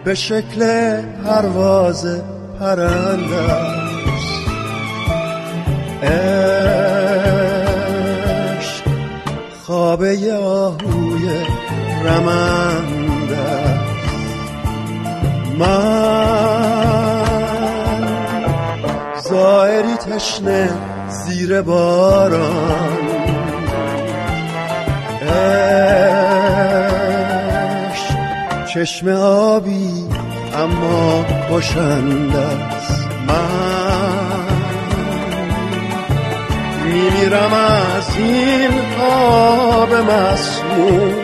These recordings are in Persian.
به شکل پرواز پرنده است. عشق خواب آهوی رمنده است. من زائری تشنه زیر باران، عشق چشم آبی اما کشنده است. من میمیرم از این آب مسموم،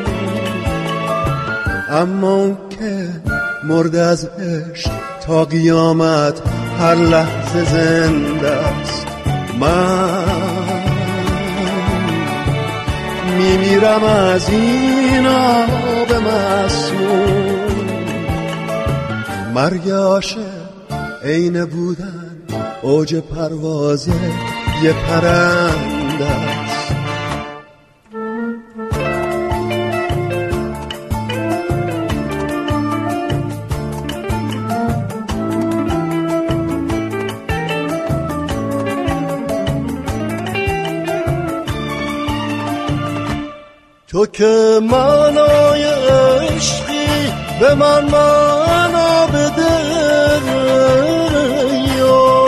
اما اون که مرد از عشق تا قیامت هر لحظه زنده است. من میمیرم از این آب مسموم. مرگ عاشق عین بودن اوج پرواز یه پرنده است. تو که معنای عشقی به من معنا بده، یا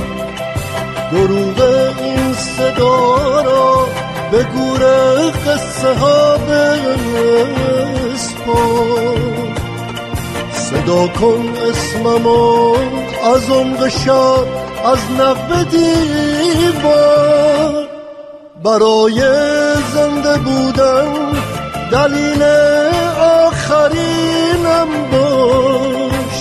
دروغ این صدا را به گور قصه ها بسپار. صدا کن اسممو از عمق شب، از نقب دیوار. برای زنده بودن دلیل آخرینم باش.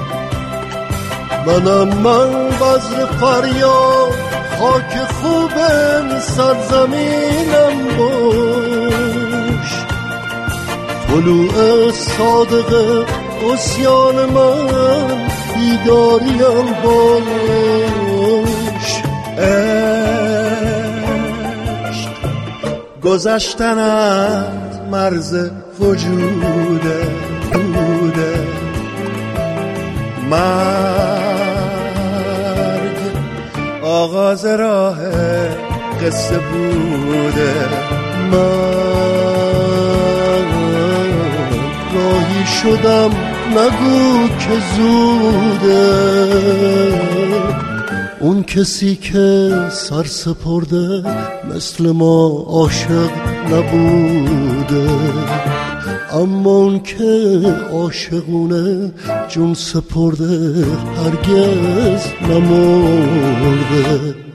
منم من بذر فریاد، خاک خوب سرزمینم باش. طلوع صادق عصیان من بیداریم باش. گذشتنت مرز وجوده، مرگ آغاز راه قصه بوده. من راهی شدم نگو که زوده. اون کسی که سر سپرده مثل ما عاشق نبوده، اما اون که عاشقونه جون سپرده هرگز نمرده.